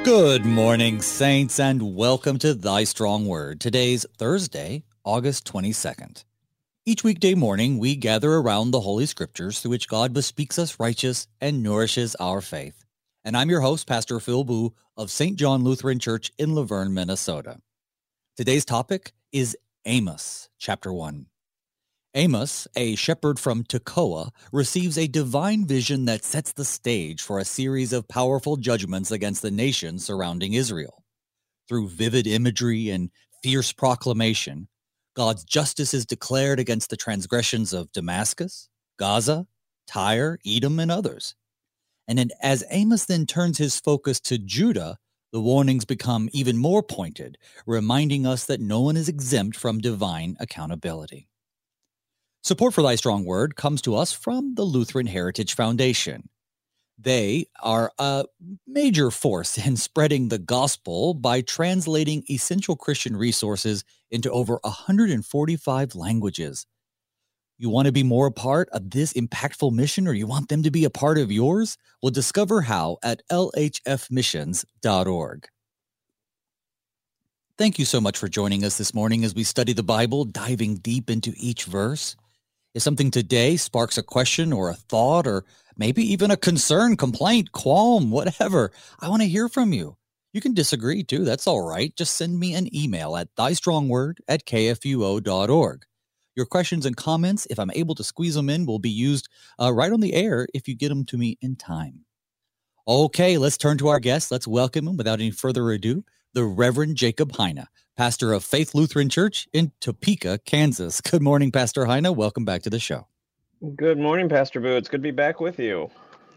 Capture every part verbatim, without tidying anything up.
Good morning, saints, and welcome to Thy Strong Word. Today's Thursday, August twenty-second. Each weekday morning, we gather around the Holy Scriptures through which God bespeaks us righteous and nourishes our faith. And I'm your host, Pastor Phil Boo of Saint John Lutheran Church in Laverne, Minnesota. Today's topic is Amos, chapter one. Amos, a shepherd from Tekoa, receives a divine vision that sets the stage for a series of powerful judgments against the nation surrounding Israel. Through vivid imagery and fierce proclamation, God's justice is declared against the transgressions of Damascus, Gaza, Tyre, Edom, and others. And then as Amos then turns his focus to Judah, the warnings become even more pointed, reminding us that no one is exempt from divine accountability. Support for Thy Strong Word comes to us from the Lutheran Heritage Foundation. They are a major force in spreading the gospel by translating essential Christian resources into over one hundred forty-five languages. You want to be more a part of this impactful mission, or you want them to be a part of yours? Well, discover how at L H F missions dot org. Thank you so much for joining us this morning as we study the Bible, diving deep into each verse. If something today sparks a question or a thought or maybe even a concern, complaint, qualm, whatever, I want to hear from you. You can disagree too. That's all right. Just send me an email at thystrongword at k f u o dot org. Your questions and comments, if I'm able to squeeze them in, will be used uh, right on the air if you get them to me in time. Okay, let's turn to our guest. Let's welcome him without any further ado, the Reverend Jacob Heine, pastor of Faith Lutheran Church in Topeka, Kansas. Good morning, Pastor Heine. Welcome back to the show. Good morning, Pastor Boo. It's good to be back with you.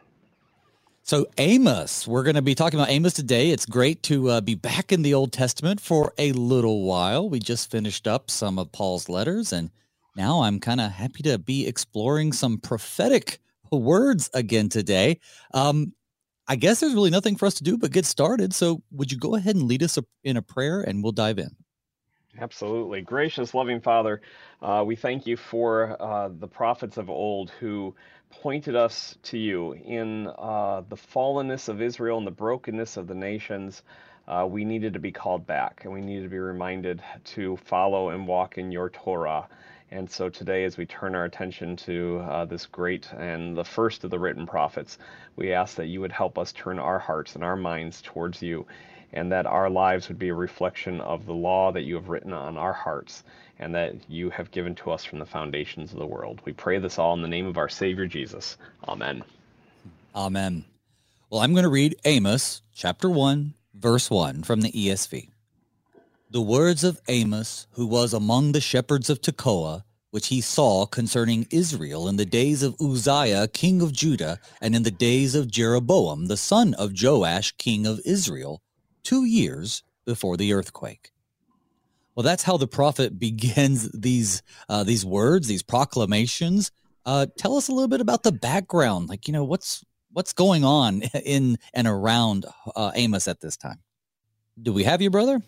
So Amos, we're going to be talking about Amos today. It's great to uh, be back in the Old Testament for a little while. We just finished up some of Paul's letters, and now I'm kind of happy to be exploring some prophetic words again today. Um, I guess there's really nothing for us to do but get started. So would you go ahead and lead us in a prayer and we'll dive in? Absolutely. Gracious, loving Father, uh, we thank you for uh, the prophets of old who pointed us to you in uh, the fallenness of Israel and the brokenness of the nations. Uh, we needed to be called back, and we needed to be reminded to follow and walk in your Torah. And so today, as we turn our attention to uh, this great and the first of the written prophets, we ask that you would help us turn our hearts and our minds towards you, and that our lives would be a reflection of the law that you have written on our hearts and that you have given to us from the foundations of the world. We pray this all in the name of our Savior, Jesus. Amen. Amen. Well, I'm going to read Amos chapter one, verse one from the E S V. The words of Amos, who was among the shepherds of Tekoa, which he saw concerning Israel in the days of Uzziah, king of Judah, and in the days of Jeroboam, the son of Joash, king of Israel, two years before the earthquake. Well, that's how the prophet begins these uh, these words, these proclamations. Uh, tell us a little bit about the background, like, you know, what's what's going on in and around uh, Amos at this time. Do we have you, brother?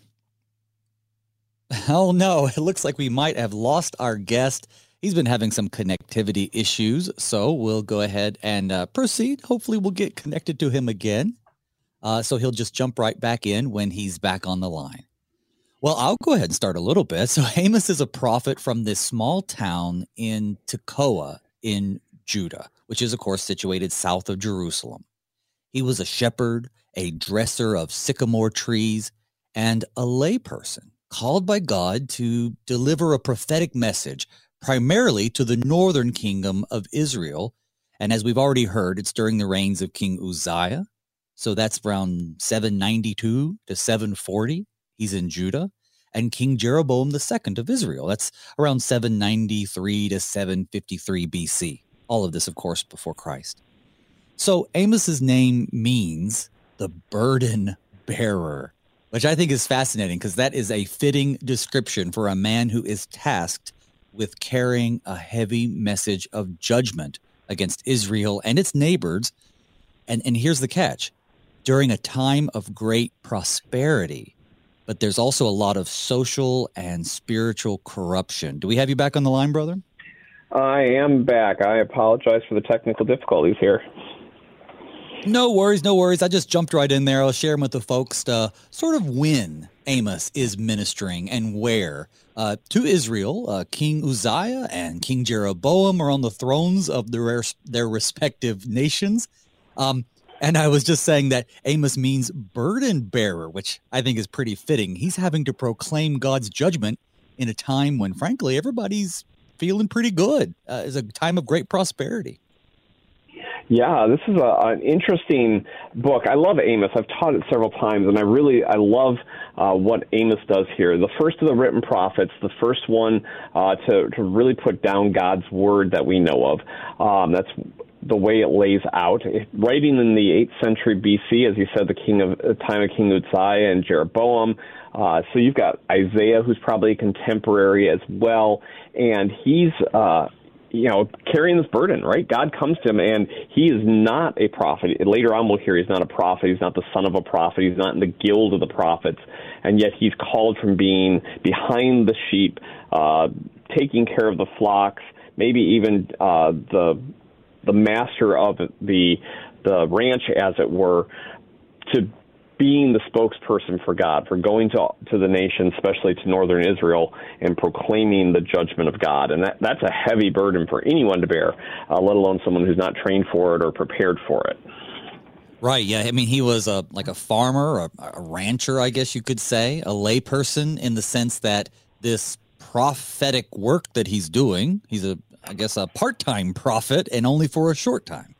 Oh, no, it looks like we might have lost our guest. He's been having some connectivity issues, so we'll go ahead and uh, proceed. Hopefully we'll get connected to him again. Uh, so he'll just jump right back in when he's back on the line. Well, I'll go ahead and start a little bit. So Amos is a prophet from this small town in Tekoa in Judah, which is, of course, situated south of Jerusalem. He was a shepherd, a dresser of sycamore trees, and a layperson called by God to deliver a prophetic message, primarily to the northern kingdom of Israel. And as we've already heard, it's during the reigns of King Uzziah. So that's around seven ninety-two to seven forty. He's in Judah. And King Jeroboam the second of Israel. That's around seven ninety-three to seven fifty-three B C. All of this, of course, before Christ. So Amos's name means the burden bearer, which I think is fascinating because that is a fitting description for a man who is tasked with carrying a heavy message of judgment against Israel and its neighbors. And, and here's the catch. During a time of great prosperity, but there's also a lot of social and spiritual corruption. Do we have you back on the line, brother? I am back. I apologize for the technical difficulties here. No worries, no worries. I just jumped right in there. I'll share with the folks uh, sort of when Amos is ministering and where. Uh, to Israel, uh, King Uzziah and King Jeroboam are on the thrones of their, their respective nations. Um, and I was just saying that Amos means burden bearer, which I think is pretty fitting. He's having to proclaim God's judgment in a time when, frankly, everybody's feeling pretty good. Uh, it's a time of great prosperity. Yeah, this is a, an interesting book. I love Amos. I've taught it several times, and I really I love uh, what Amos does here. The first of the written prophets, the first one uh, to, to really put down God's word that we know of. Um, that's the way it lays out. Writing in the eighth century B C, as you said, the king of the time of King Uzziah and Jeroboam. Uh, so you've got Isaiah, who's probably a contemporary as well, and he's uh, you know, carrying this burden, right? God comes to him, and he is not a prophet. Later on, we'll hear he's not a prophet. He's not the son of a prophet. He's not in the guild of the prophets. And yet he's called from being behind the sheep, uh, taking care of the flocks, maybe even uh, the the master of the the ranch, as it were, to being the spokesperson for God, for going to to the nation, especially to northern Israel, and proclaiming the judgment of God. And that, that's a heavy burden for anyone to bear, uh, let alone someone who's not trained for it or prepared for it. Right, yeah. I mean, he was a like a farmer, a, a rancher, I guess you could say, a layperson in the sense that this prophetic work that he's doing, he's a, I guess, a part-time prophet, and only for a short time.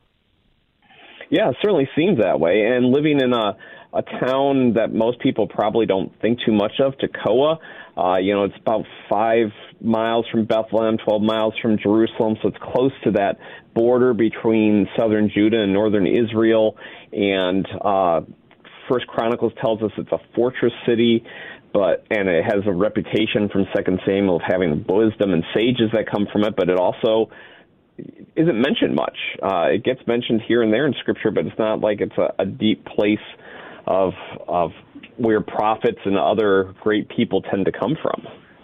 Yeah, it certainly seems that way. And living in a a town that most people probably don't think too much of, Tekoa. Uh, you know, it's about five miles from Bethlehem, twelve miles from Jerusalem, so it's close to that border between southern Judah and northern Israel. And uh, First Chronicles tells us it's a fortress city, but and it has a reputation from Second Samuel of having wisdom and sages that come from it, but it also isn't mentioned much. Uh, it gets mentioned here and there in Scripture, but it's not like it's a, a deep place of of where prophets and other great people tend to come from.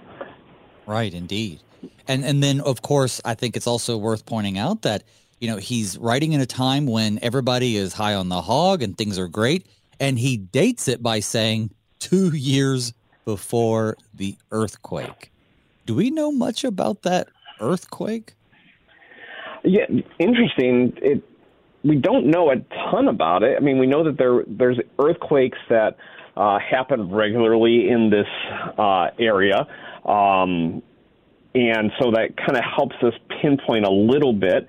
Right, indeed. And and then, of course, I think it's also worth pointing out that, you know, he's writing in a time when everybody is high on the hog and things are great, and he dates it by saying two years before the earthquake. Do we know much about that earthquake? Yeah, interesting. It We don't know a ton about it. I mean, we know that there there's earthquakes that uh, happen regularly in this uh, area, um, and so that kind of helps us pinpoint a little bit.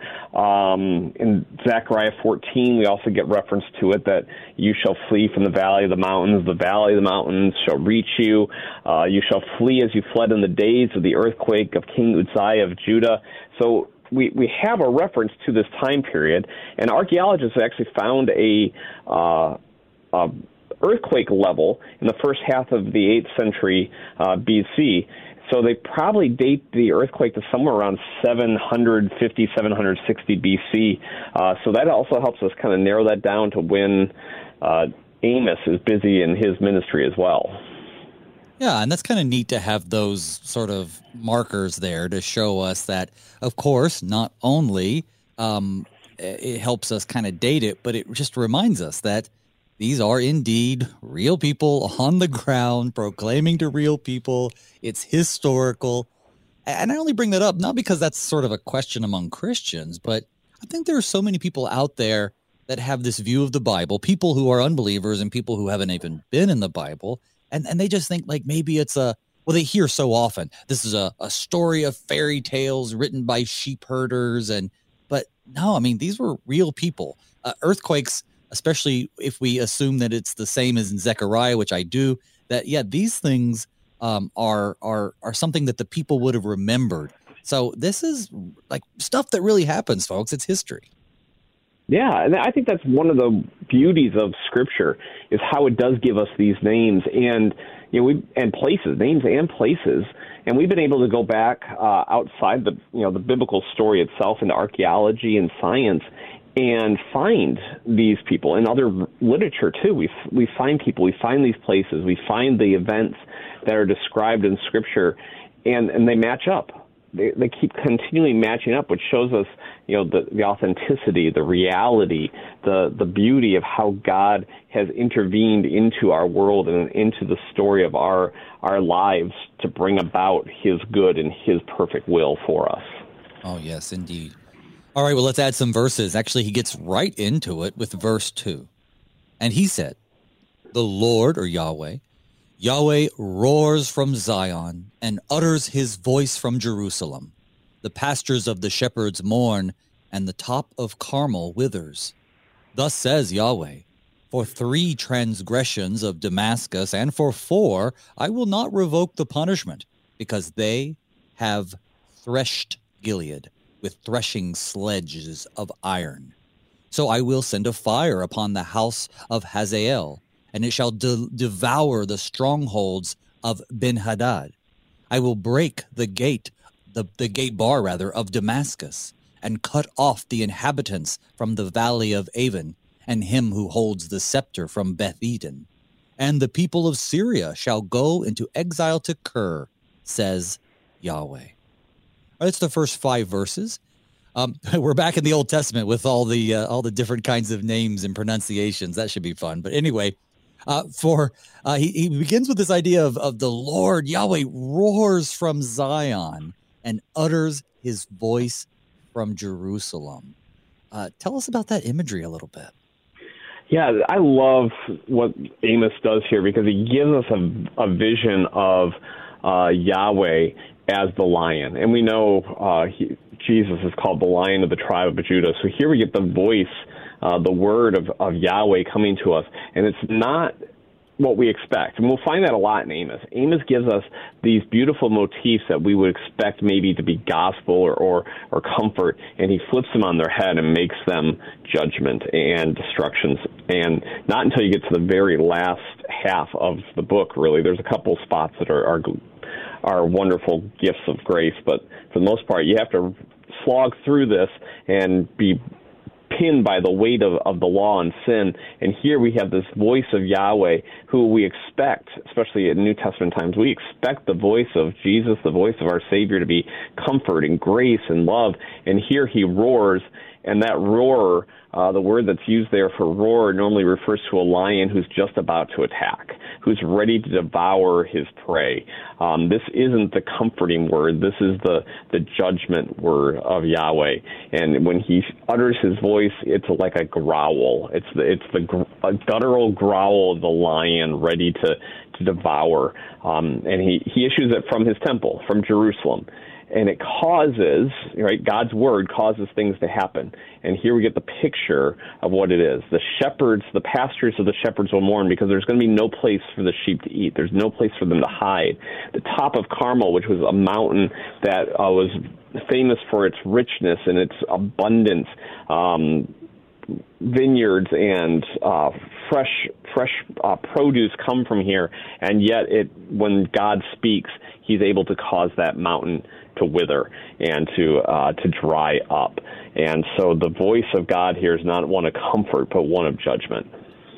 Um, in Zechariah fourteen, we also get reference to it that you shall flee from the valley of the mountains. The valley of the mountains shall reach you. Uh, you shall flee as you fled in the days of the earthquake of King Uzziah of Judah. So We, we have a reference to this time period, and archaeologists actually found a, uh, a earthquake level in the first half of the eighth century uh, B C. So they probably date the earthquake to somewhere around seven fifty, seven sixty B C. Uh, so that also helps us kind of narrow that down to when uh, Amos is busy in his ministry as well. Yeah, and that's kind of neat to have those sort of markers there to show us that, of course, not only um, it helps us kind of date it, but it just reminds us that these are indeed real people on the ground proclaiming to real people. It's historical. And I only bring that up not because that's sort of a question among Christians, but I think there are so many people out there that have this view of the Bible, people who are unbelievers and people who haven't even been in the Bible. And and they just think like maybe it's a, well, they hear so often, this is a, a story of fairy tales written by sheep herders. And, but no, I mean, these were real people. Uh, earthquakes, especially if we assume that it's the same as in Zechariah, which I do, that, yeah, these things um, are, are, are something that the people would have remembered. So this is like stuff that really happens, folks. It's history. Yeah, and I think that's one of the beauties of Scripture is how it does give us these names and you know we and places, names and places, and we've been able to go back uh, outside the you know the biblical story itself into archaeology and science and find these people and other literature too. We we find people, we find these places, we find the events that are described in Scripture, and and they match up. they, they keep continually matching up, which shows us, you know, the, the authenticity, the reality, the the beauty of how God has intervened into our world and into the story of our our lives to bring about His good and His perfect will for us. Oh, yes, indeed. All right, well, let's add some verses. Actually, he gets right into it with verse two. And he said, "The Lord," or Yahweh, Yahweh roars from Zion and utters his voice from Jerusalem. The pastures of the shepherds mourn, and the top of Carmel withers. Thus says Yahweh, for three transgressions of Damascus, and for four, I will not revoke the punishment, because they have threshed Gilead with threshing sledges of iron. So I will send a fire upon the house of Hazael, and it shall de- devour the strongholds of Ben-Hadad. I will break the gate, the, the gate bar, rather, of Damascus, and cut off the inhabitants from the valley of Avon, and him who holds the scepter from Beth-Eden. And the people of Syria shall go into exile to Kir, says Yahweh. That's the first five verses. Um, we're back in the Old Testament with all the uh, all the different kinds of names and pronunciations. That should be fun. But anyway, uh, for uh, he, he begins with this idea of, of the Lord, Yahweh roars from Zion and utters his voice from Jerusalem. Uh, tell us about that imagery a little bit. Yeah, I love what Amos does here because he gives us a, a vision of uh, Yahweh as the lion. And we know uh, he, Jesus is called the Lion of the tribe of Judah. So here we get the voice, uh, the word of, of Yahweh coming to us. And it's not what we expect. And we'll find that a lot in Amos. Amos gives us these beautiful motifs that we would expect maybe to be gospel or, or, or comfort, and he flips them on their head and makes them judgment and destructions. And not until you get to the very last half of the book, really. There's a couple spots that are, are, are wonderful gifts of grace, but for the most part, you have to slog through this and be pinned by the weight of, of the law and sin. And here we have this voice of Yahweh who we expect, especially in New Testament times, we expect the voice of Jesus, the voice of our Savior, to be comfort and grace and love. And here he roars, and that roar, uh, the word that's used there for roar normally refers to a lion who's just about to attack, who's ready to devour his prey. Um, this isn't the comforting word. This is the, the judgment word of Yahweh. And when he utters his voice, it's like a growl. It's the, it's the a guttural growl of the lion ready to, to devour. Um, and he, he issues it from his temple, from Jerusalem. And it causes, right, God's word causes things to happen. And here we get the picture of what it is. The shepherds, the pastures of the shepherds will mourn because there's going to be no place for the sheep to eat. There's no place for them to hide. The top of Carmel, which was a mountain that uh, was famous for its richness and its abundance, um, vineyards and uh, fresh fresh uh, produce come from here, and yet it when God speaks, he's able to cause that mountain to wither and to uh, to dry up. And so the voice of God here is not one of comfort, but one of judgment.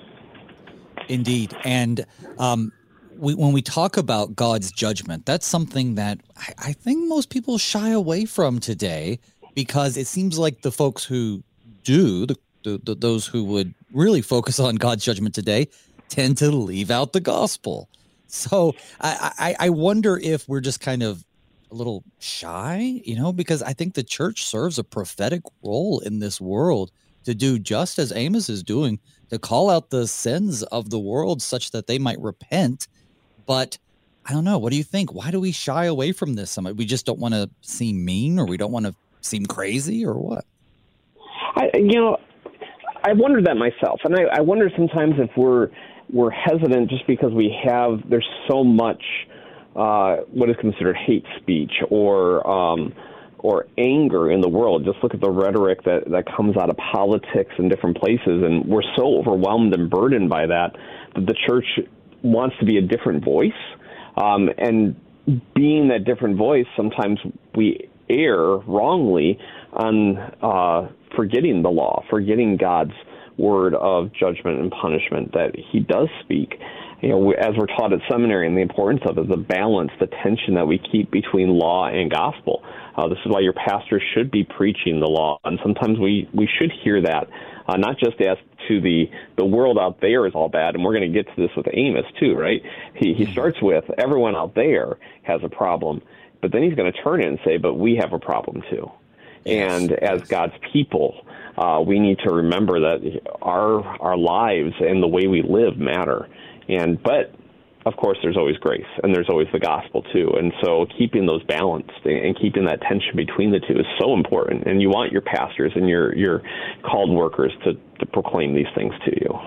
Indeed. And um, we, when we talk about God's judgment, that's something that I, I think most people shy away from today, because it seems like the folks who do, the, the, the those who would really focus on God's judgment today, tend to leave out the gospel. So I, I, I wonder if we're just kind of a little shy, you know, because I think the church serves a prophetic role in this world to do just as Amos is doing, to call out the sins of the world such that they might repent. But I don't know. What do you think? Why do we shy away from this? I mean, we just don't want to seem mean, or we don't want to seem crazy, or what? I, you know, I wondered that myself. And I, I wonder sometimes if we're, we're hesitant just because we have, there's so much Uh, what is considered hate speech or um, or anger in the world. Just look at the rhetoric that, that comes out of politics in different places, and we're so overwhelmed and burdened by that that the church wants to be a different voice. Um, and being that different voice, sometimes we err wrongly on uh, forgetting the law, forgetting God's word of judgment and punishment that he does speak. You know, as we're taught at seminary, and the importance of it, the balance, the tension that we keep between law and gospel. Uh, this is why your pastor should be preaching the law, and sometimes we, we should hear that, uh, not just as to the, the world out there is all bad, and we're going to get to this with Amos too, right? He, he starts with everyone out there has a problem, but then he's going to turn it and say, but we have a problem too. Yes. And as God's people, uh, we need to remember that our our lives and the way we live matter. And but of course, there's always grace, and there's always the gospel too. And so, keeping those balanced and keeping that tension between the two is so important. And you want your pastors and your your called workers to, to proclaim these things to you.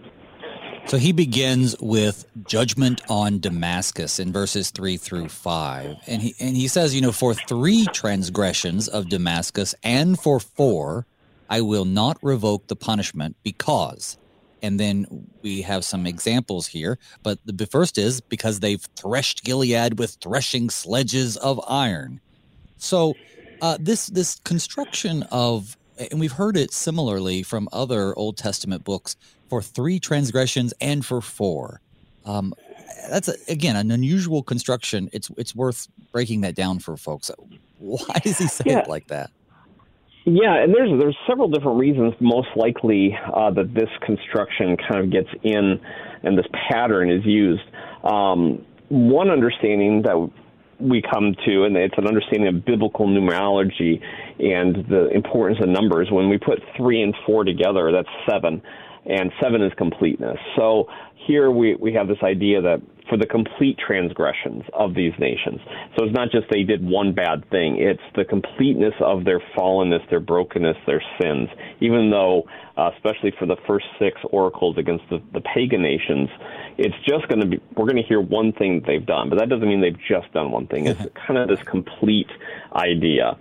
So he begins with judgment on Damascus in verses three through five. And he and he says, you know, for three transgressions of Damascus and for four, I will not revoke the punishment because, and then we have some examples here, but the first is because they've threshed Gilead with threshing sledges of iron. So uh, this this construction of, and we've heard it similarly from other Old Testament books, for three transgressions and for four. Um, that's, a, again, an unusual construction. It's it's worth breaking that down for folks. Why does he say yeah. it like that? Yeah, and there's there's several different reasons, most likely, uh, that this construction kind of gets in and this pattern is used. Um, one understanding that we come to, and it's an understanding of biblical numerology and the importance of numbers. When we put three and four together, that's seven. And seven is completeness. So here we, we have this idea that for the complete transgressions of these nations. So it's not just they did one bad thing. It's the completeness of their fallenness, their brokenness, their sins. Even though, uh, especially for the first six oracles against the, the pagan nations, it's just going to be, we're going to hear one thing that they've done. But that doesn't mean they've just done one thing. It's kind of this complete idea.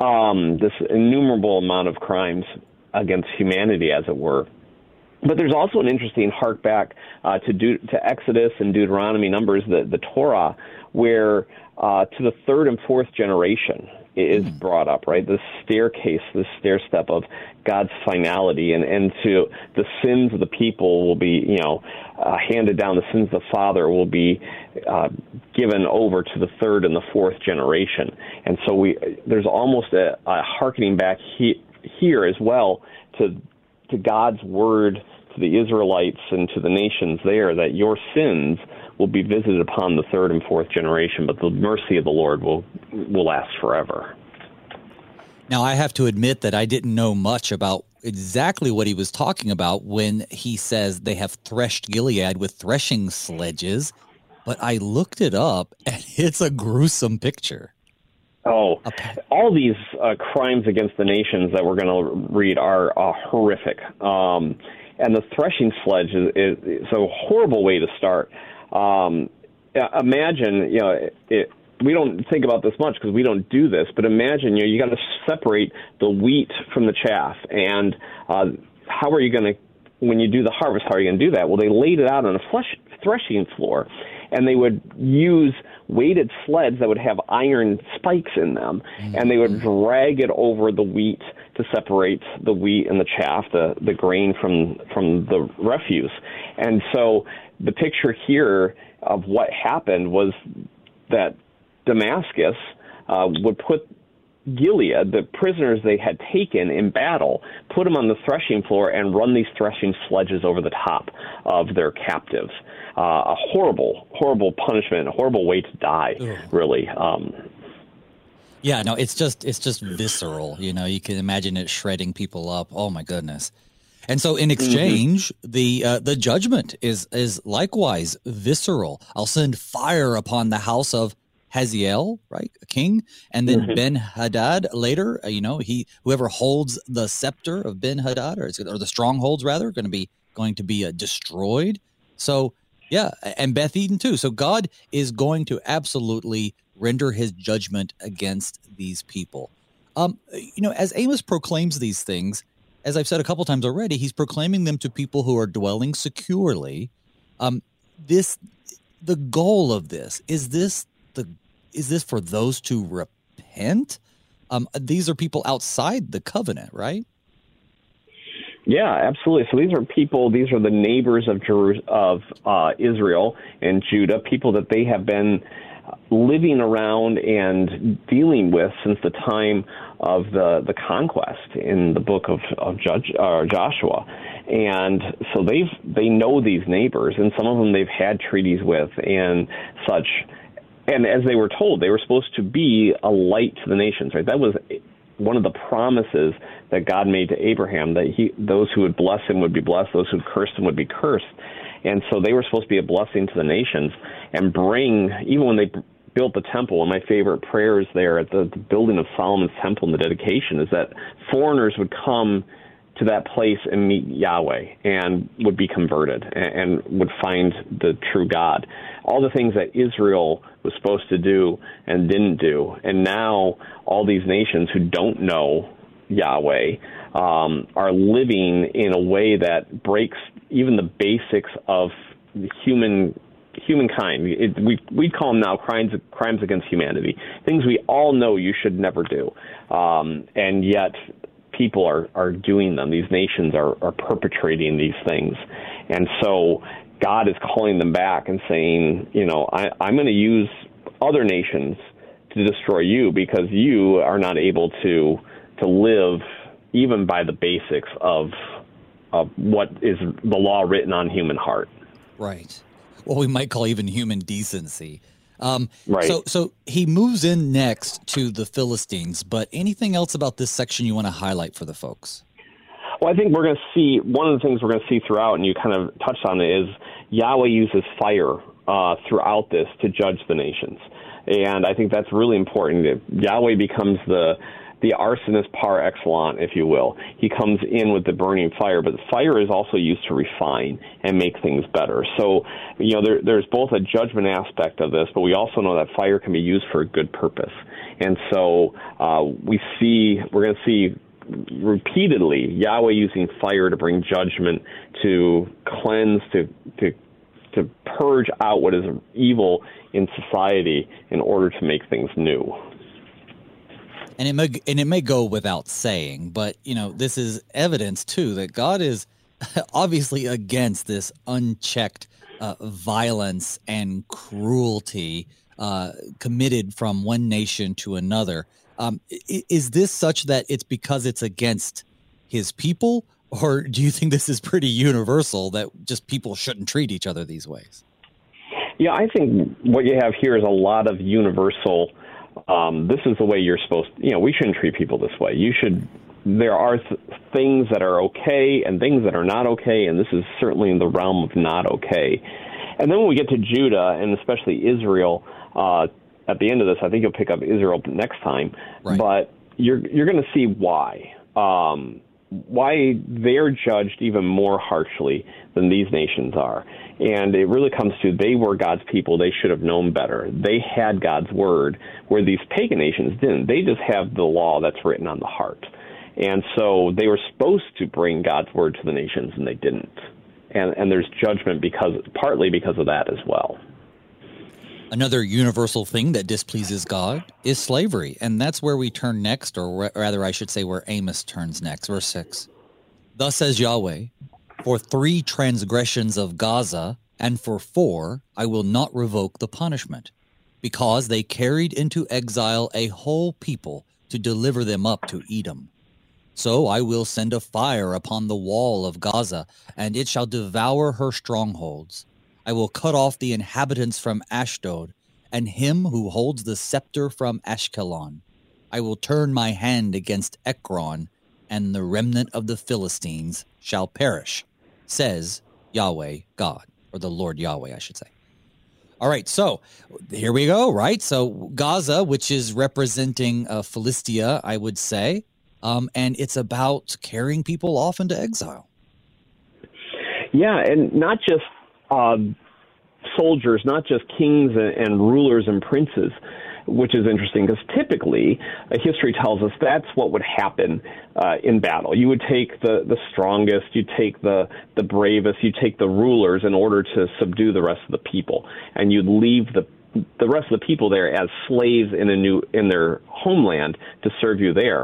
Um, this innumerable amount of crimes against humanity, as it were. But there's also an interesting hark back uh, to De- to Exodus and Deuteronomy, Numbers, the, the Torah, where uh, to the third and fourth generation is brought up, right? This staircase, this stair step of God's finality, and, and to the sins of the people will be, you know, uh, handed down. The sins of the father will be uh, given over to the third and the fourth generation. And so we there's almost a, a hearkening back he, here as well to to God's word to the Israelites and to the nations there, that your sins will be visited upon the third and fourth generation, but the mercy of the Lord will will last forever. Now, I have to admit that I didn't know much about exactly what he was talking about when he says they have threshed Gilead with threshing sledges, but I looked it up, and it's a gruesome picture. Oh, all these uh, crimes against the nations that we're going to read are uh, horrific. Um, and the threshing sledge is, is, is a horrible way to start. Um, imagine, you know, it, it, we don't think about this much because we don't do this, but imagine, you know, you got to separate the wheat from the chaff. And uh, how are you going to, when you do the harvest, how are you going to do that? Well, they laid it out on a flesh, threshing floor, and they would use weighted sleds that would have iron spikes in them, and they would drag it over the wheat to separate the wheat and the chaff, the, the grain from from the refuse. And so the picture here of what happened was that Damascus uh, would put Gilead, the prisoners they had taken in battle, put them on the threshing floor and run these threshing sledges over the top of their captives. Uh, a horrible, horrible punishment, a horrible way to die, Ugh. really. Um, yeah, no, it's just it's just visceral. You know, you can imagine it shredding people up. Oh my goodness! And so, in exchange, mm-hmm. the uh, the judgment is is likewise visceral. I'll send fire upon the house of Hazael, right, a king, and then mm-hmm. Ben Hadad later. Uh, you know, he whoever holds the scepter of Ben Hadad, or, or the strongholds rather, going to be going to be uh, destroyed. So. Yeah, and Beth Eden too. So God is going to absolutely render his judgment against these people. Um, you know, as Amos proclaims these things, as I've said a couple times already, he's proclaiming them to people who are dwelling securely. Um, this, the goal of this, is this the is this for those to repent? Um, these are people outside the covenant, right? Yeah, absolutely. So these are people, these are the neighbors of Jeru- of uh, Israel and Judah, people that they have been living around and dealing with since the time of the, the conquest in the book of, of Judge, uh, Joshua. And so they've they know these neighbors, and some of them they've had treaties with and such. And as they were told, they were supposed to be a light to the nations, right? That was one of the promises that God made to Abraham, that he those who would bless him would be blessed, those who would curse him would be cursed. And so they were supposed to be a blessing to the nations and bring, even when they built the temple, one of my favorite prayers there at the, the building of Solomon's temple and the dedication is that foreigners would come to that place and meet Yahweh and would be converted and, and would find the true God. All the things that Israel was supposed to do and didn't do. And now all these nations who don't know Yahweh um, are living in a way that breaks even the basics of human humankind. It, we we call them now crimes crimes against humanity, things we all know you should never do, um, and yet people are, are doing them. These nations are, are perpetrating these things. And so God is calling them back and saying, you know, I, I'm going to use other nations to destroy you because you are not able to to live even by the basics of, of what is the law written on human heart. Right. What we might call even human decency. Um, right. So, so he moves in next to the Philistines, but anything else about this section you want to highlight for the folks? Well, I think we're going to see, one of the things we're going to see throughout, and you kind of touched on it, is Yahweh uses fire uh, throughout this to judge the nations. And I think that's really important. Yahweh becomes the the arsonist par excellence, if you will. He comes in with the burning fire, but the fire is also used to refine and make things better. So, you know, there, there's both a judgment aspect of this, but we also know that fire can be used for a good purpose. And so uh, we see, we're going to see repeatedly Yahweh using fire to bring judgment, to cleanse, to to to purge out what is evil in society in order to make things new. And it may and it may go without saying, but you know, this is evidence too that God is obviously against this unchecked uh, violence and cruelty uh, committed from one nation to another. Um, is this such that it's because it's against his people, or do you think this is pretty universal that just people shouldn't treat each other these ways? Yeah, I think what you have here is a lot of universal. Um, this is the way you're supposed to, you know, we shouldn't treat people this way. You should, there are th- things that are okay and things that are not okay, and this is certainly in the realm of not okay. And then when we get to Judah, and especially Israel, uh, at the end of this, I think you'll pick up Israel next time, right. But you're you're going to see why. Um, why they're judged even more harshly than these nations are. And it really comes to they were God's people. They should have known better. They had God's word, where these pagan nations didn't. They just have the law that's written on the heart. And so they were supposed to bring God's word to the nations, and they didn't. And and there's judgment because partly because of that as well. Another universal thing that displeases God is slavery, and that's where we turn next, or rather I should say where Amos turns next. Verse six. Thus says Yahweh, for three transgressions of Gaza, and for four I will not revoke the punishment, because they carried into exile a whole people to deliver them up to Edom. So I will send a fire upon the wall of Gaza, and it shall devour her strongholds. I will cut off the inhabitants from Ashdod, and him who holds the scepter from Ashkelon. I will turn my hand against Ekron, and the remnant of the Philistines shall perish, says Yahweh God, or the Lord Yahweh, I should say. All right, so here we go, right? So Gaza, which is representing uh, Philistia, I would say, um, and it's about carrying people off into exile. Yeah, and not just Uh, soldiers, not just kings and, and rulers and princes, which is interesting because typically uh, history tells us that's what would happen uh, in battle. You would take the, the strongest, you take the, the bravest, you take the rulers in order to subdue the rest of the people, and you'd leave the the rest of the people there as slaves in a new in their homeland to serve you there.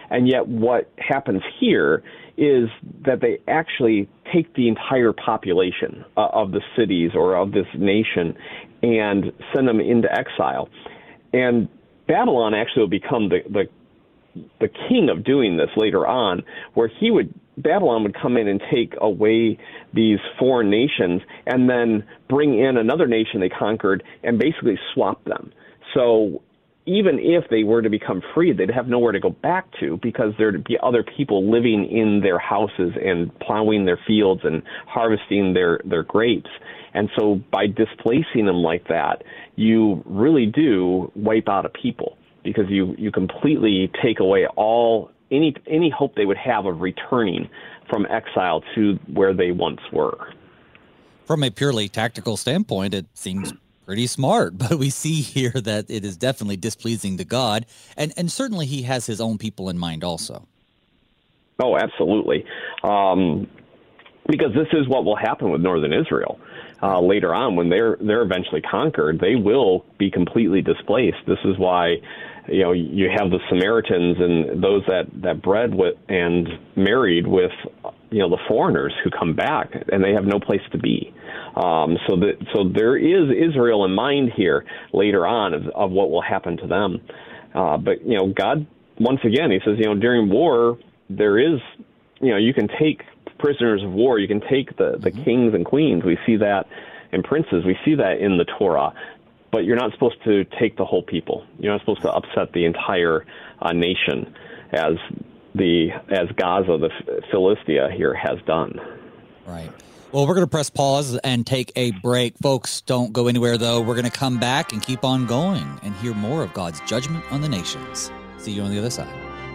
And yet what happens here is that they actually take the entire population uh, of the cities or of this nation and send them into exile. And Babylon actually will become the, the the king of doing this later on, where he would Babylon would come in and take away these foreign nations and then bring in another nation they conquered and basically swap them. So even if they were to become free, they'd have nowhere to go back to because there'd be other people living in their houses and plowing their fields and harvesting their, their grapes. And so by displacing them like that, you really do wipe out a people because you, you completely take away all any any hope they would have of returning from exile to where they once were. From a purely tactical standpoint, it seems pretty smart, but we see here that it is definitely displeasing to God, and, and certainly he has his own people in mind also. Oh, absolutely. Um, because this is what will happen with Northern Israel. Uh, later on, when they're they're eventually conquered, they will be completely displaced. This is why, you know, you have the Samaritans and those that, that bred with and married with, you know, the foreigners who come back, and they have no place to be. Um, so that so there is Israel in mind here later on of, of what will happen to them. Uh, but you know, God once again, He says, you know, during war there is, you know, you can take prisoners of war, you can take the, the mm-hmm. kings and queens. We see that in princes. We see that in the Torah. But you're not supposed to take the whole people. You're not supposed to upset the entire uh, nation, as the as Gaza, the Philistia here has done. Right. Well, we're going to press pause and take a break. Folks, don't go anywhere, though. We're going to come back and keep on going and hear more of God's judgment on the nations. See you on the other side.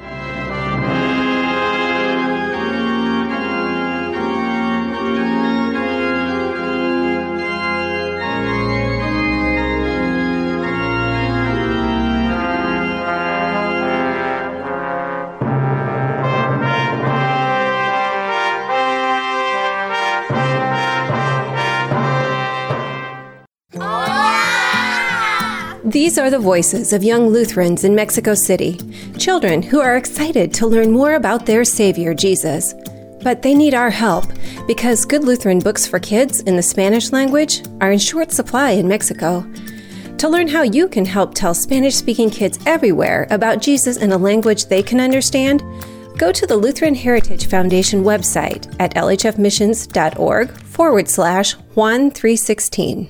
These are the voices of young Lutherans in Mexico City, children who are excited to learn more about their Savior, Jesus. But they need our help because good Lutheran books for kids in the Spanish language are in short supply in Mexico. To learn how you can help tell Spanish-speaking kids everywhere about Jesus in a language they can understand, go to the Lutheran Heritage Foundation website at lhfmissions.org forward slash Juan three sixteen.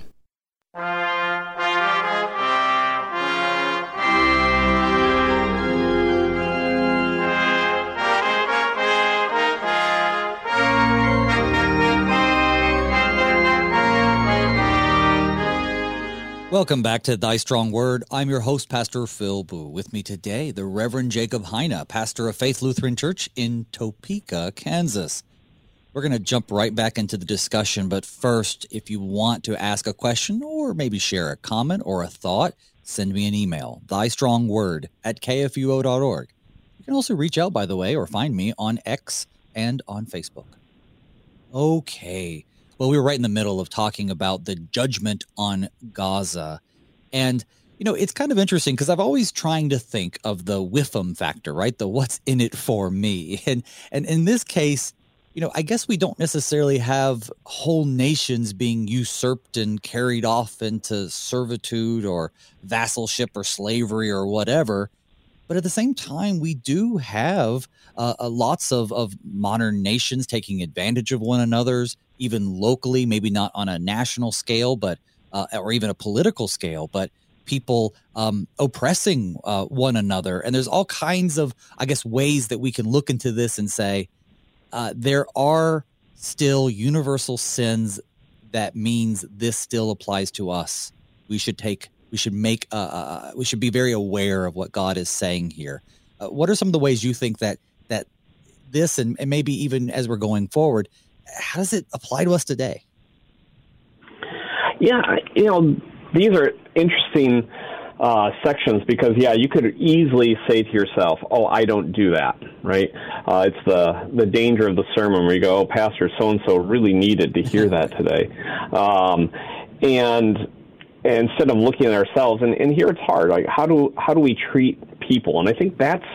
Welcome back to Thy Strong Word. I'm your host, Pastor Phil Boo. With me today, the Reverend Jacob Heine, pastor of Faith Lutheran Church in Topeka, Kansas. We're going to jump right back into the discussion, but first, if you want to ask a question or maybe share a comment or a thought, send me an email, thystrongword at k f u o dot org. You can also reach out, by the way, or find me on X and on Facebook. Okay. Well, we were right in the middle of talking about the judgment on Gaza. And, you know, it's kind of interesting because I've always trying to think of the whiffum factor, right? The what's in it for me. And and in this case, you know, I guess we don't necessarily have whole nations being usurped and carried off into servitude or vassalship or slavery or whatever. But at the same time, we do have uh, uh, lots of, of modern nations taking advantage of one another's, even locally, maybe not on a national scale, but uh, or even a political scale, but people um, oppressing uh, one another. And there's all kinds of, I guess, ways that we can look into this and say uh, there are still universal sins that means this still applies to us. We should take, we should make, uh, uh, we should be very aware of what God is saying here. Uh, what are some of the ways you think that that this and, and maybe even as we're going forward, how does it apply to us today? Yeah, you know, these are interesting uh, sections because, yeah, you could easily say to yourself, oh, I don't do that, right? Uh, it's the, the danger of the sermon where you go, oh, Pastor so-and-so really needed to hear that today. Um, and, and instead of looking at ourselves, and, and here it's hard, like how do how do we treat people? And I think that's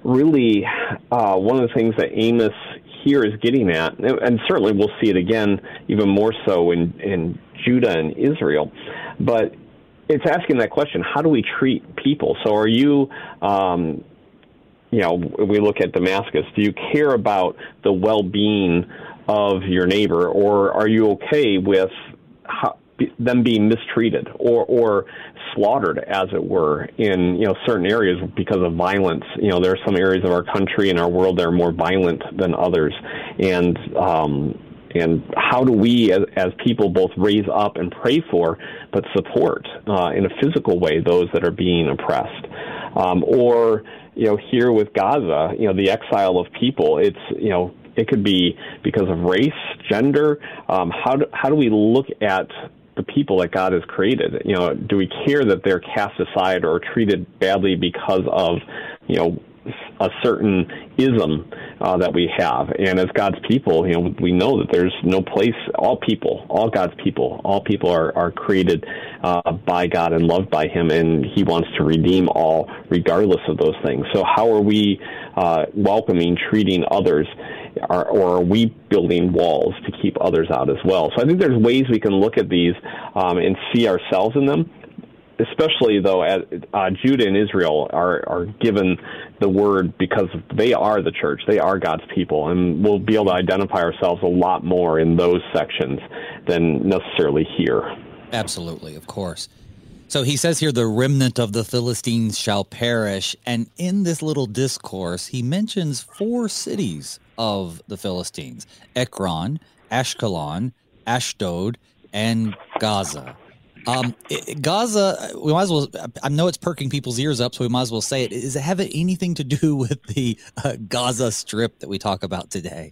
really uh, one of the things that Amos here is getting at, and certainly we'll see it again even more so in, in Judah and Israel, but it's asking that question, how do we treat people? So are you, um, you know, we look at Damascus, do you care about the well-being of your neighbor, or are you okay with how, them being mistreated or, or slaughtered, as it were, in, you know, certain areas because of violence? You know, there are some areas of our country and our world that are more violent than others. And um, and how do we, as, as people, both raise up and pray for, but support uh, in a physical way those that are being oppressed? Um, or, you know, here with Gaza, you know, the exile of people, it's, you know, it could be because of race, gender. Um, how do, how do we look at the people that God has created? You know, do we care that they're cast aside or treated badly because of, you know, a certain ism uh, that we have? And as God's people, you know, we know that there's no place, all people, all God's people, all people are, are created uh, by God and loved by Him, and He wants to redeem all regardless of those things. So how are we uh, welcoming, treating others, or, or are we building walls to keep others out as well? So I think there's ways we can look at these um, and see ourselves in them. Especially, though, as, uh, Judah and Israel are, are given the word because they are the church. They are God's people, and we'll be able to identify ourselves a lot more in those sections than necessarily here. Absolutely, of course. So he says here, the remnant of the Philistines shall perish, and in this little discourse, he mentions four cities of the Philistines: Ekron, Ashkelon, Ashdod, and Gaza. Um, it, Gaza, we might as well, I know it's perking people's ears up, so we might as well say it. Does it have anything to do with the uh, Gaza Strip that we talk about today?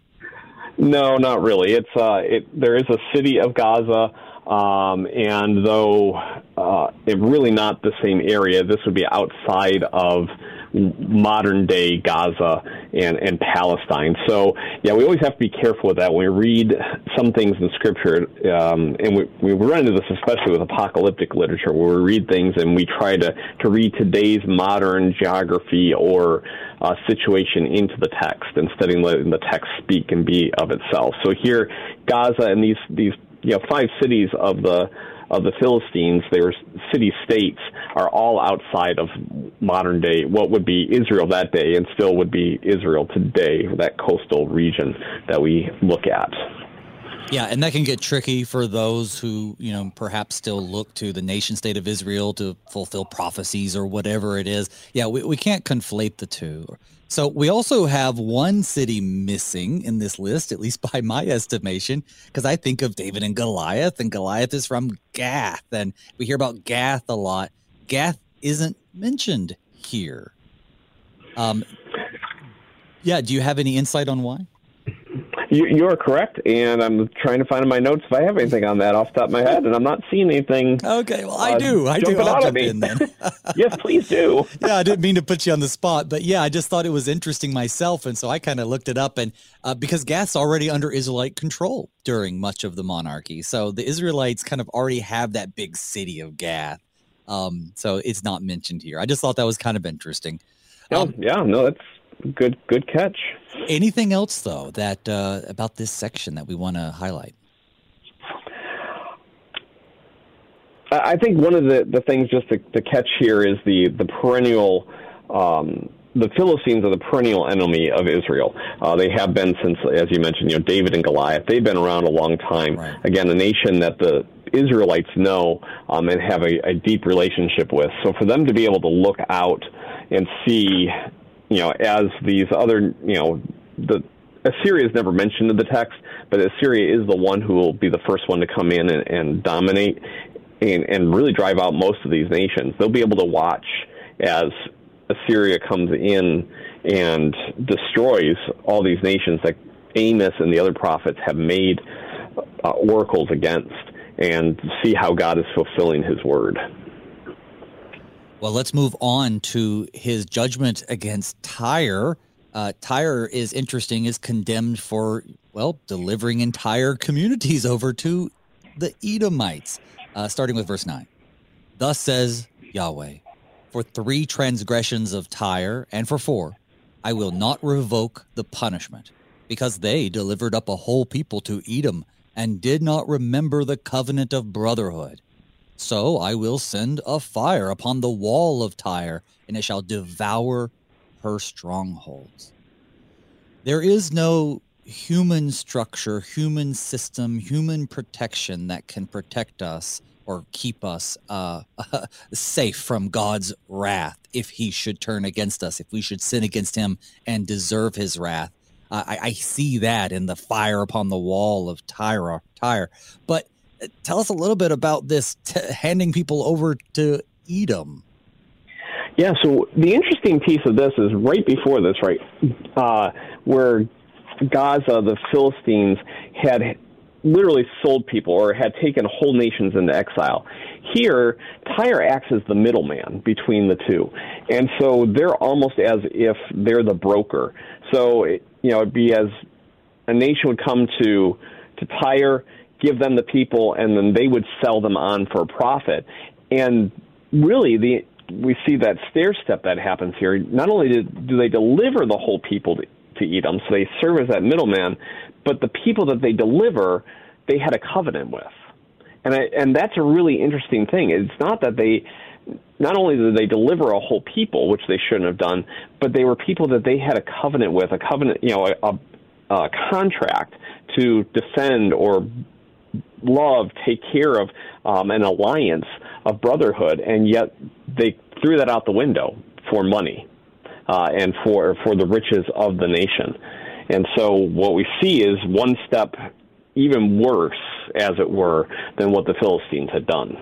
No, not really. It's uh, it, there is a city of Gaza, um, and though uh, it really not the same area, this would be outside of modern-day Gaza and, and Palestine. So, yeah, we always have to be careful with that. When we read some things in Scripture, um, and we, we run into this especially with apocalyptic literature, where we read things and we try to, to read today's modern geography or uh, situation into the text instead of letting the text speak and be of itself. So here, Gaza and these, these you know, five cities of the of the Philistines, their city-states, are all outside of modern-day, what would be Israel that day and still would be Israel today, that coastal region that we look at. Yeah, and that can get tricky for those who, you know, perhaps still look to the nation-state of Israel to fulfill prophecies or whatever it is. Yeah, we, we can't conflate the two. So we also have one city missing in this list, at least by my estimation, because I think of David and Goliath, and Goliath is from Gath, and we hear about Gath a lot. Gath isn't mentioned here. Um, yeah, do you have any insight on why? You, you are correct, and I'm trying to find in my notes if I have anything on that off the top of my head, and I'm not seeing anything. Okay, well, I do. Uh, I do. I'll jump in then. Yes, please do. Yeah, I didn't mean to put you on the spot, but yeah, I just thought it was interesting myself, and so I kind of looked it up, and uh, because Gath's already under Israelite control during much of the monarchy, so the Israelites kind of already have that big city of Gath, um, so it's not mentioned here. I just thought that was kind of interesting. Oh, um, yeah, no, that's good. Good catch. Anything else, though, that uh, about this section that we want to highlight? I think one of the, the things just to, to catch here is the, the perennial, um, the Philistines are the perennial enemy of Israel. Uh, they have been since, as you mentioned, you know, David and Goliath. They've been around a long time. Right. Again, a nation that the Israelites know um, and have a, a deep relationship with. So for them to be able to look out and see, you know, as these other, you know, the Assyria is never mentioned in the text, but Assyria is the one who will be the first one to come in and, and dominate and, and really drive out most of these nations. They'll be able to watch as Assyria comes in and destroys all these nations that Amos and the other prophets have made uh, oracles against, and see how God is fulfilling His word. Well, let's move on to his judgment against Tyre. Uh, Tyre is interesting, is condemned for, well, delivering entire communities over to the Edomites, uh, starting with verse nine. Thus says Yahweh, for three transgressions of Tyre, and for four, I will not revoke the punishment, because they delivered up a whole people to Edom and did not remember the covenant of brotherhood. So I will send a fire upon the wall of Tyre, and it shall devour her strongholds. There is no human structure, human system, human protection that can protect us or keep us uh, safe from God's wrath if he should turn against us, if we should sin against him and deserve his wrath. Uh, I, I see that in the fire upon the wall of Tyre. Tyre. But tell us a little bit about this t- handing people over to Edom. Yeah, so the interesting piece of this is right before this, right, uh, where Gaza, the Philistines, had literally sold people or had taken whole nations into exile. Here, Tyre acts as the middleman between the two. And so they're almost as if they're the broker. So, you know, it'd be as a nation would come to, to Tyre, give them the people, and then they would sell them on for a profit. And really, the we see that stair step that happens here. Not only do, do they deliver the whole people to, to Edom, so they serve as that middleman, but the people that they deliver, they had a covenant with. And I, and that's a really interesting thing. It's not that they, not only did they deliver a whole people, which they shouldn't have done, but they were people that they had a covenant with, a covenant, you know, a, a, a contract to defend or love, take care of, um, an alliance of brotherhood, and yet they threw that out the window for money uh, and for for the riches of the nation. And so what we see is one step even worse, as it were, than what the Philistines had done.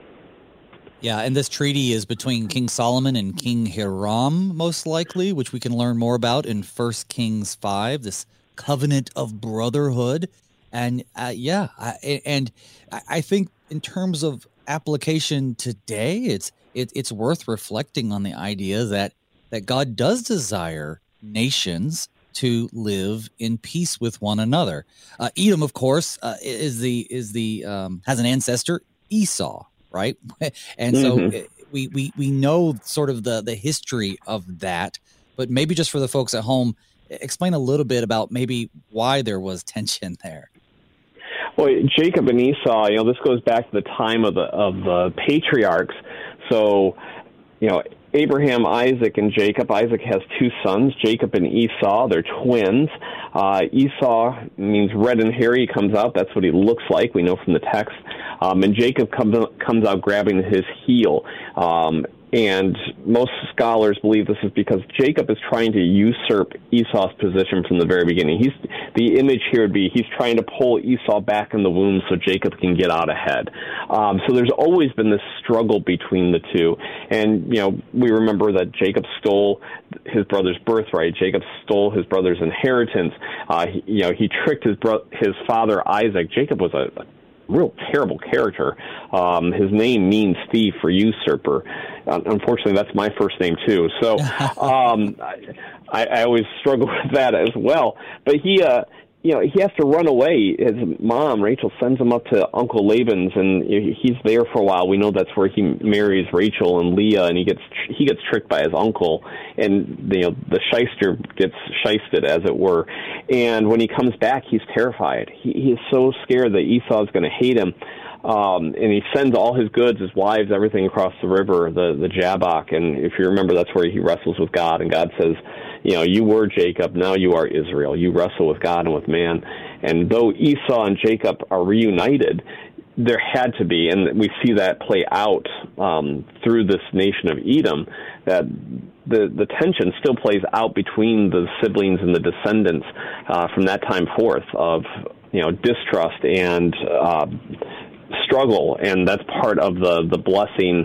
Yeah, and this treaty is between King Solomon and King Hiram, most likely, which we can learn more about in First Kings five, this covenant of brotherhood. And uh, yeah, I, and I think in terms of application today, it's it, it's worth reflecting on the idea that that God does desire nations to live in peace with one another. Uh, Edom, of course, uh, is the is the um, has an ancestor, Esau, right? And mm-hmm. so we, we we know sort of the the history of that. But maybe just for the folks at home, explain a little bit about maybe why there was tension there. Well, Jacob and Esau, you know, this goes back to the time of the of the patriarchs. So, you know, Abraham, Isaac, and Jacob. Isaac has two sons, Jacob and Esau. They're twins. Uh, Esau means red and hairy. He comes out. That's what he looks like. We know from the text. Um, and Jacob comes comes out grabbing his heel. Um, and most scholars believe this is because Jacob is trying to usurp Esau's position from the very beginning. He's the image here would be he's trying to pull Esau back in the womb so Jacob can get out ahead. Um, so there's always been this struggle between the two. And, you know, we remember that Jacob stole his brother's birthright. Jacob stole his brother's inheritance. Uh, he, you know, he tricked his bro- his father Isaac. Jacob was a, a real terrible character. Um, his name means thief or usurper. Uh, unfortunately, that's my first name too. So um, I, I always struggle with that as well. But he, uh, you know, he has to run away. His mom, Rachel, sends him up to Uncle Laban's, and he's there for a while. We know that's where he marries Rachel and Leah, and he gets he gets tricked by his uncle, and you know the shyster gets shysted, as it were. And when he comes back, he's terrified. He, he's so scared that Esau is going to hate him. Um, and he sends all his goods, his wives, everything across the river, the, the Jabbok. And if you remember, that's where he wrestles with God. And God says, you know, you were Jacob, now you are Israel. You wrestle with God and with man. And though Esau and Jacob are reunited, there had to be, and we see that play out um, through this nation of Edom, that the, the tension still plays out between the siblings and the descendants uh, from that time forth of, you know, distrust and uh, struggle. And that's part of the, the blessing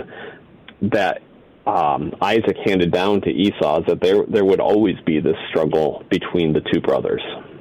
that um, Isaac handed down to Esau, is that there there would always be this struggle between the two brothers.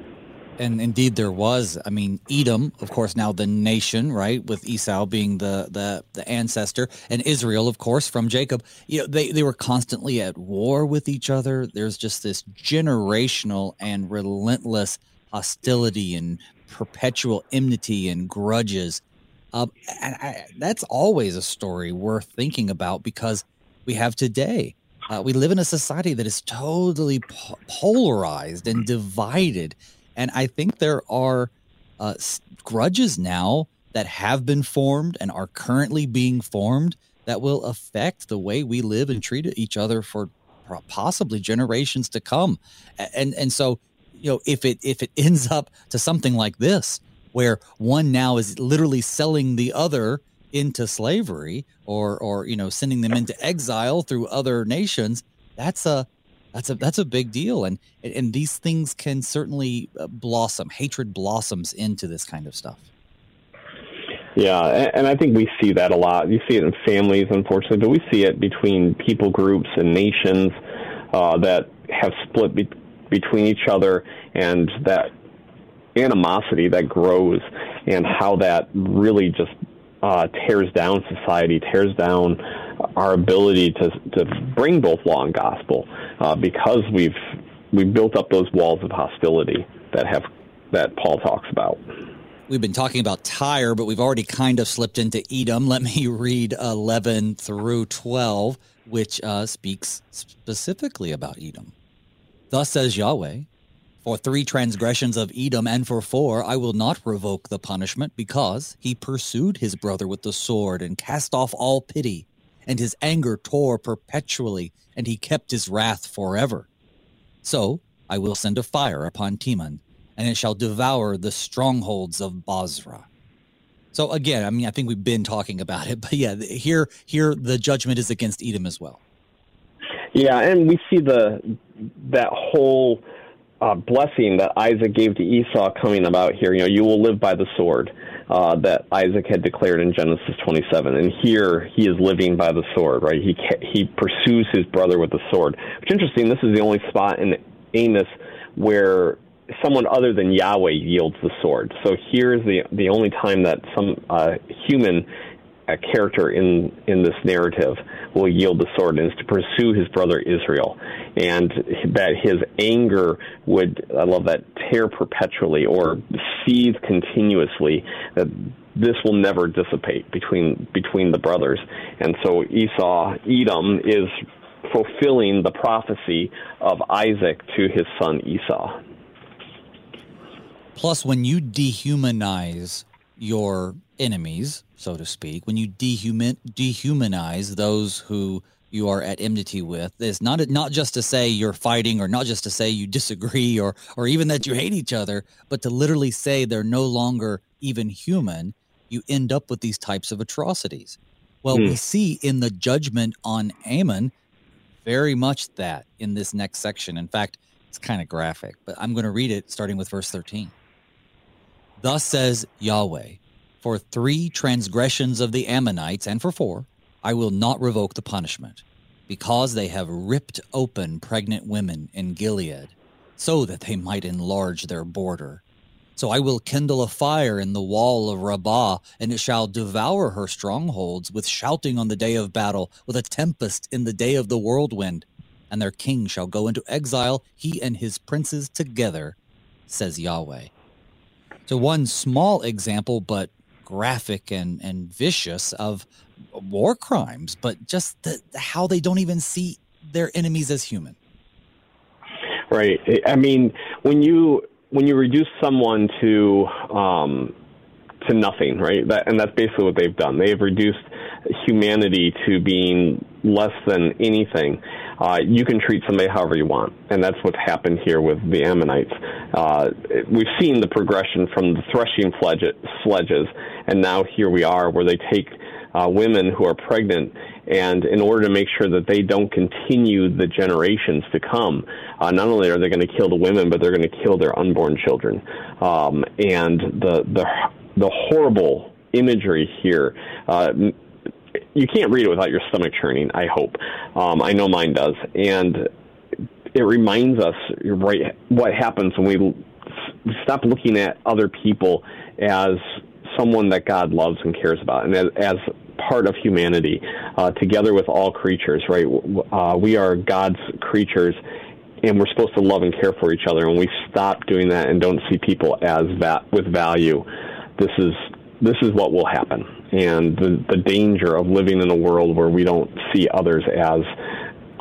And indeed there was. I mean, Edom, of course, now the nation, right, with Esau being the, the, the ancestor, and Israel, of course, from Jacob. You know, they, they were constantly at war with each other. There's just this generational and relentless hostility and perpetual enmity and grudges. Um, and I, that's always a story worth thinking about, because we have today Uh, we live in a society that is totally po- polarized and divided. And I think there are uh, grudges now that have been formed and are currently being formed that will affect the way we live and treat each other for possibly generations to come. And and so, you know, if it if it ends up to something like this, where one now is literally selling the other into slavery, or or you know, sending them into exile through other nations, that's a that's a that's a big deal. And and these things can certainly blossom. Hatred blossoms into this kind of stuff. Yeah, and I think we see that a lot. You see it in families, unfortunately, but we see it between people groups and nations uh, that have split be- between each other, and that animosity that grows, and how that really just uh, tears down society, tears down our ability to to bring both law and gospel, uh, because we've we've built up those walls of hostility that have that Paul talks about. We've been talking about Tyre, but we've already kind of slipped into Edom. Let me read eleven through twelve, which uh, speaks specifically about Edom. Thus says Yahweh, for three transgressions of Edom and for four I will not revoke the punishment, because he pursued his brother with the sword and cast off all pity, and his anger tore perpetually, and he kept his wrath forever. So I will send a fire upon Teman, and it shall devour the strongholds of Bozrah. So again, I mean, I think we've been talking about it, but yeah, here, here the judgment is against Edom as well. Yeah, and we see the that whole uh, blessing that Isaac gave to Esau coming about here. You know, you will live by the sword uh, that Isaac had declared in Genesis twenty-seven, and here he is living by the sword. Right? He he pursues his brother with the sword. Which is interesting. This is the only spot in Amos where someone other than Yahweh yields the sword. So here's the the only time that some uh, human uh, character in in this narrative will yield the sword, and is to pursue his brother Israel, and that his anger would, I love that, tear perpetually or seethe continuously, that this will never dissipate between between the brothers. And so Esau, Edom, is fulfilling the prophecy of Isaac to his son Esau. Plus, when you dehumanize your enemies, so to speak, when you dehuman, dehumanize those who you are at enmity with, it's not not just to say you're fighting, or not just to say you disagree, or or even that you hate each other, but to literally say they're no longer even human, you end up with these types of atrocities. Well, mm. we see in the judgment on Ammon very much that in this next section. In fact, it's kind of graphic, but I'm going to read it starting with verse thirteen. Thus says Yahweh, for three transgressions of the Ammonites, and for four, I will not revoke the punishment, because they have ripped open pregnant women in Gilead, so that they might enlarge their border. So I will kindle a fire in the wall of Rabbah, and it shall devour her strongholds, with shouting on the day of battle, with a tempest in the day of the whirlwind. And their king shall go into exile, he and his princes together, says Yahweh. So one small example, but graphic and, and vicious, of war crimes, but just the, how they don't even see their enemies as human. Right. I mean, when you when you reduce someone to um, to nothing, right? That, and that's basically what they've done. They've reduced humanity to being less than anything. Uh, you can treat somebody however you want, and that's what's happened here with the Ammonites. Uh, we've seen the progression from the threshing sledges, and now here we are where they take uh, women who are pregnant, and in order to make sure that they don't continue the generations to come, uh, not only are they going to kill the women, but they're going to kill their unborn children. Um, and the, the, the horrible imagery here, uh, you can't read it without your stomach churning, I hope. Um, I know mine does. And it reminds us, right, what happens when we stop looking at other people as someone that God loves and cares about, and as, as part of humanity, uh, together with all creatures, right? Uh, we are God's creatures, and we're supposed to love and care for each other. And we stop doing that and don't see people as va- with value, this is this is what will happen. And the, the danger of living in a world where we don't see others as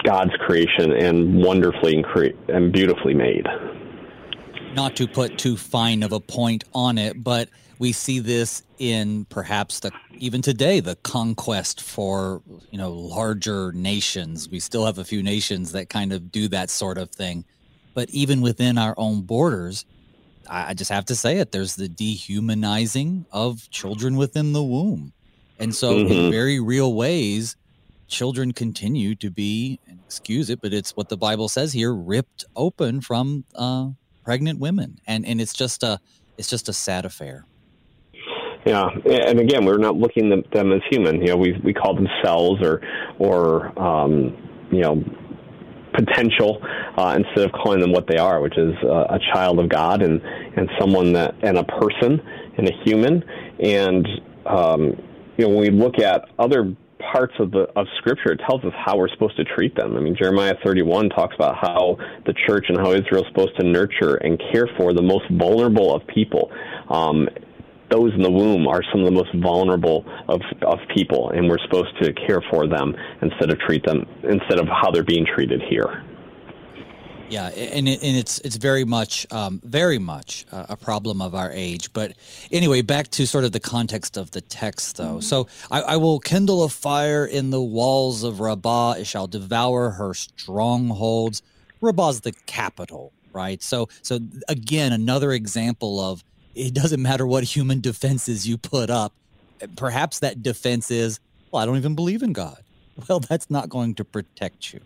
God's creation and wonderfully and, cre- and beautifully made. Not to put too fine of a point on it, but we see this in perhaps the even today the conquest for, you know, larger nations. We still have a few nations that kind of do that sort of thing, but even within our own borders, I just have to say it. There's the dehumanizing of children within the womb, and so mm-hmm. in very real ways, children continue to be, and excuse it, but it's what the Bible says here, ripped open from uh, pregnant women, and and it's just a it's just a sad affair. Yeah, and again, we're not looking at them as human. You know, we we call them cells or or um, you know potential uh, instead of calling them what they are, which is uh, a child of God and and someone that and a person and a human. And um, you know, when we look at other parts of the of Scripture, it tells us how we're supposed to treat them. I mean, Jeremiah thirty-one talks about how the church and how Israel is supposed to nurture and care for the most vulnerable of people. Um, those in the womb are some of the most vulnerable of of people, and we're supposed to care for them instead of treat them instead of how they're being treated here. Yeah, and it, and it's it's very much um, very much uh, a problem of our age. But anyway, back to sort of the context of the text, though. So I, I will kindle a fire in the walls of Rabbah; it shall devour her strongholds. Rabbah's the capital, right? So so again, another example of it doesn't matter what human defenses you put up. Perhaps that defense is, well, I don't even believe in God. Well, that's not going to protect you.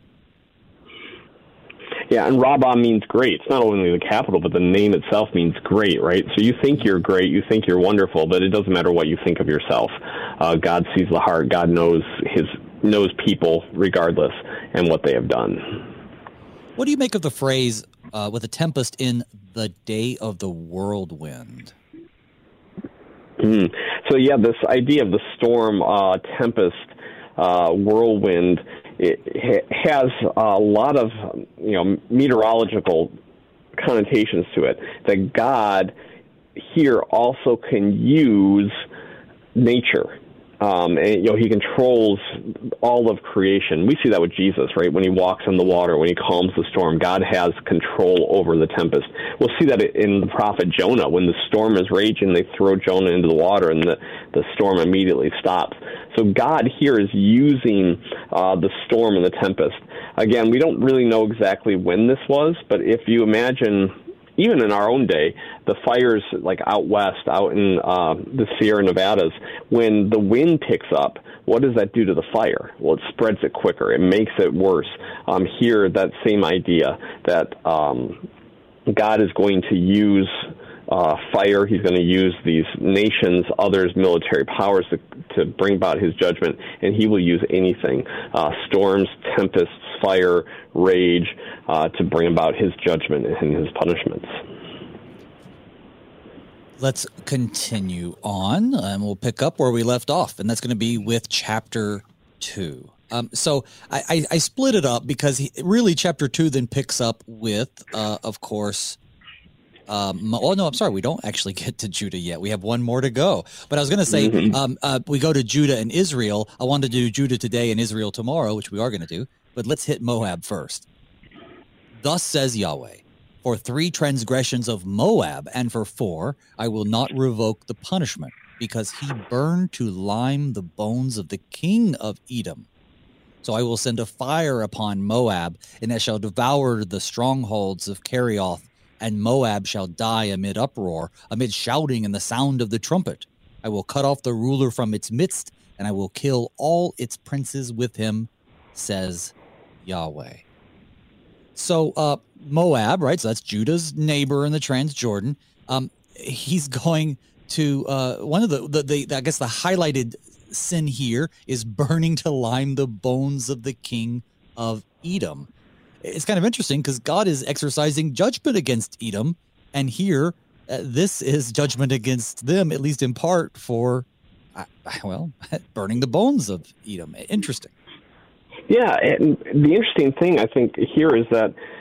Yeah, and Rabbah means great. It's not only the capital, but the name itself means great, right? So you think you're great, you think you're wonderful, but it doesn't matter what you think of yourself. Uh, God sees the heart. God knows his knows people regardless and what they have done. What do you make of the phrase, uh, with a tempest in the day of the whirlwind? Mm. So, yeah, this idea of the storm, uh, tempest, uh, whirlwind, it has a lot of, you know, meteorological connotations to it, that God here also can use nature. Um, and, you know, he controls all of creation. We see that with Jesus, right? When he walks on the water, when he calms the storm, God has control over the tempest. We'll see that in the prophet Jonah. When the storm is raging, they throw Jonah into the water, and the, the storm immediately stops. So God here is using uh, the storm and the tempest. Again, we don't really know exactly when this was, but if you imagine, even in our own day, the fires like out west, out in uh, the Sierra Nevadas, when the wind picks up, what does that do to the fire? Well, it spreads it quicker. It makes it worse. Um, here, that same idea that um, God is going to use uh, fire. He's going to use these nations, others, military powers to, to bring about his judgment, and he will use anything, uh, storms, tempests, fire, rage, uh, to bring about his judgment and his punishments. Let's continue on, and we'll pick up where we left off, and that's going to be with chapter two. Um, so I, I, I split it up because he, really chapter two then picks up with, uh, of course, Um, oh, no, I'm sorry. We don't actually get to Judah yet. We have one more to go. But I was going to say, mm-hmm. um, uh, we go to Judah and Israel. I wanted to do Judah today and Israel tomorrow, which we are going to do. But let's hit Moab first. Thus says Yahweh, for three transgressions of Moab, and for four, I will not revoke the punishment, because he burned to lime the bones of the king of Edom. So I will send a fire upon Moab, and it shall devour the strongholds of Kerioth, and Moab shall die amid uproar, amid shouting and the sound of the trumpet. I will cut off the ruler from its midst, and I will kill all its princes with him, says Yahweh. So uh, Moab, right, so that's Judah's neighbor in the Transjordan. Um, he's going to, uh, one of the, the, the, I guess the highlighted sin here is burning to lime the bones of the king of Edom. It's kind of interesting because God is exercising judgment against Edom, and here, uh, this is judgment against them, at least in part, for, uh, well, burning the bones of Edom. Interesting. Yeah, and the interesting thing, I think, here is that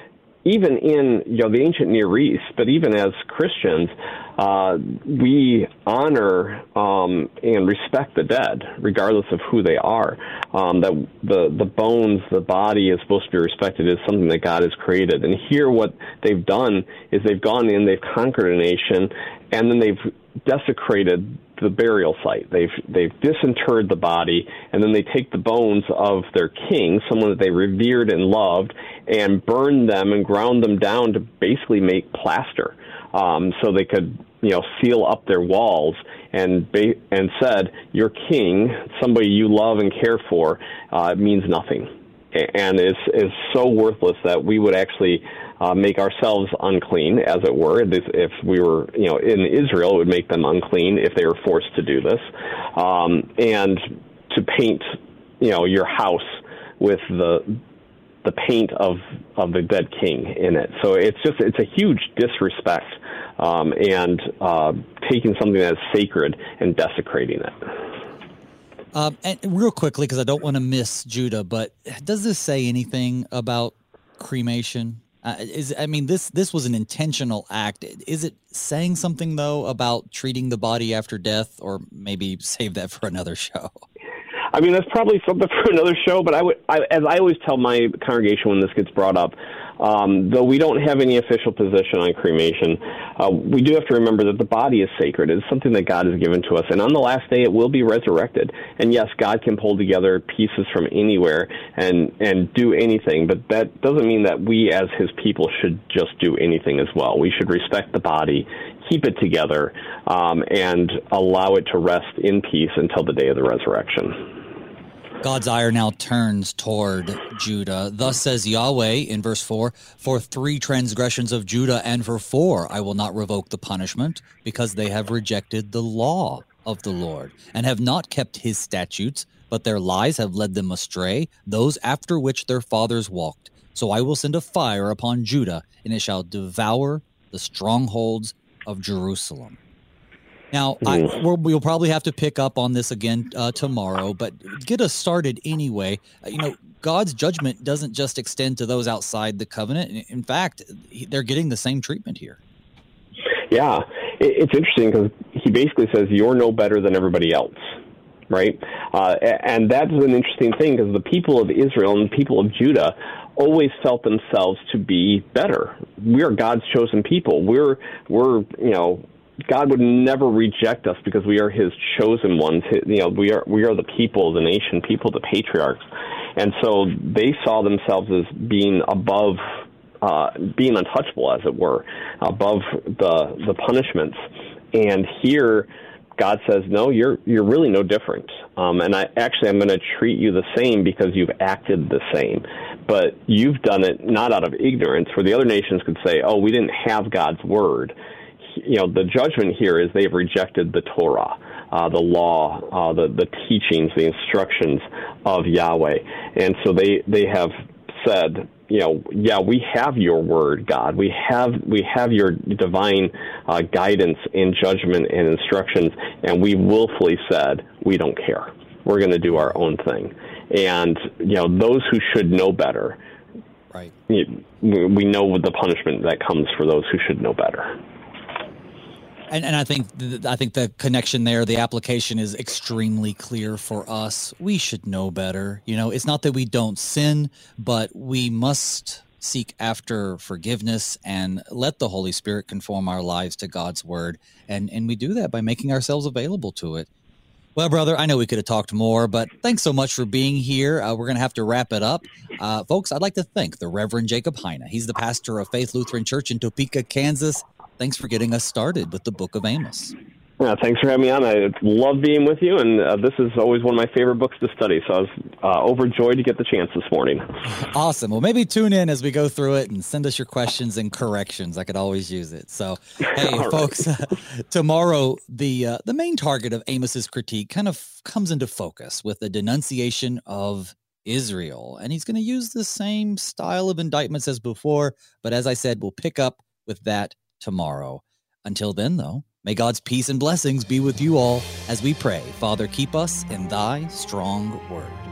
even in, you know, the ancient Near East, but even as Christians, uh, we honor um, and respect the dead, regardless of who they are. Um, that the the bones, the body is supposed to be respected as something that God has created. And here, what they've done is they've gone in, they've conquered a nation, and then they've desecrated the burial site. They've they've disinterred the body, and then they take the bones of their king, someone that they revered and loved, and burned them and ground them down to basically make plaster, um, so they could, you know, seal up their walls, and ba- and said, your king, somebody you love and care for, uh, means nothing, and is is so worthless that we would actually Uh, make ourselves unclean, as it were. This, if we were, you know, in Israel, it would make them unclean if they were forced to do this. Um, and to paint, you know, your house with the the paint of, of the dead king in it. So it's just, it's a huge disrespect, um, and uh, taking something that's sacred and desecrating it. Um, and real quickly, because I don't want to miss Judah, but does this say anything about cremation? Uh, is I mean, this this was an intentional act. Is it saying something, though, about treating the body after death, or maybe save that for another show? I mean, that's probably something for another show, but I would, I, as I always tell my congregation when this gets brought up, um, though we don't have any official position on cremation, uh, we do have to remember that the body is sacred. It's something that God has given to us, and on the last day it will be resurrected. And yes, God can pull together pieces from anywhere and, and do anything, but that doesn't mean that we as his people should just do anything as well. We should respect the body, keep it together, um, and allow it to rest in peace until the day of the resurrection. God's ire now turns toward Judah. Thus says Yahweh in verse four, for three transgressions of Judah and for four I will not revoke the punishment, because they have rejected the law of the Lord and have not kept his statutes, but their lies have led them astray, those after which their fathers walked. So I will send a fire upon Judah, and it shall devour the strongholds of Jerusalem. Now, I, we'll, we'll probably have to pick up on this again uh, tomorrow, but get us started anyway. Uh, you know, God's judgment doesn't just extend to those outside the covenant. In fact, they're getting the same treatment here. Yeah, it's interesting because he basically says, you're no better than everybody else, right? Uh, and that's an interesting thing, because the people of Israel and the people of Judah always felt themselves to be better. We are God's chosen people. We're, we're, you know, God would never reject us because we are his chosen ones. You know, we are we are the people, the nation, people, the patriarchs. And so they saw themselves as being above, uh, being untouchable, as it were, above the the punishments. And here God says, no, you're you're really no different. Um, and I actually I'm going to treat you the same because you've acted the same. But you've done it not out of ignorance, where the other nations could say, oh, we didn't have God's word. You know, the judgment here is they've rejected the Torah, uh, the law, uh, the, the teachings, the instructions of Yahweh. And so they, they have said, you know, yeah, we have your word, God. We have we have your divine uh, guidance and judgment and instructions, and we willfully said, we don't care. We're going to do our own thing. And, you know, those who should know better, right? We know the punishment that comes for those who should know better. And, and I think th- I think the connection there, the application is extremely clear for us. We should know better. You know, it's not that we don't sin, but we must seek after forgiveness and let the Holy Spirit conform our lives to God's word. And, and we do that by making ourselves available to it. Well, brother, I know we could have talked more, but thanks so much for being here. Uh, we're going to have to wrap it up. Uh, folks, I'd like to thank the Reverend Jacob Heine. He's the pastor of Faith Lutheran Church in Topeka, Kansas. Thanks for getting us started with the Book of Amos. Yeah, thanks for having me on. I love being with you, and uh, this is always one of my favorite books to study, so I was uh, overjoyed to get the chance this morning. Awesome. Well, maybe tune in as we go through it and send us your questions and corrections. I could always use it. So, hey, folks, uh, tomorrow, the uh, the main target of Amos's critique kind of comes into focus with the denunciation of Israel, and he's going to use the same style of indictments as before, but as I said, we'll pick up with that tomorrow. Until then, though, may God's peace and blessings be with you all as we pray. Father, keep us in thy strong word.